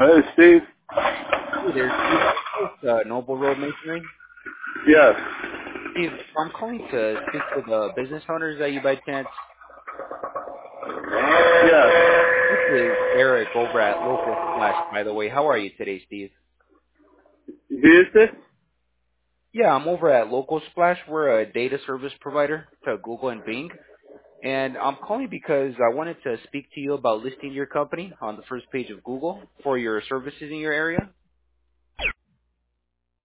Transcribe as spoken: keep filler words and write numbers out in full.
Hey, Steve. Hey there, Steve. It's uh, Noble Road Masonry. Yes. Steve, I'm calling to speak to the business owners that you by chance. Yes. This is Eric over at Local Splash, by the way. How are you today, Steve? Who is this? Yeah, I'm over at Local Splash. We're a data service provider to Google and Bing. And I'm calling because I wanted to speak to you about listing your company on the first page of Google for your services in your area.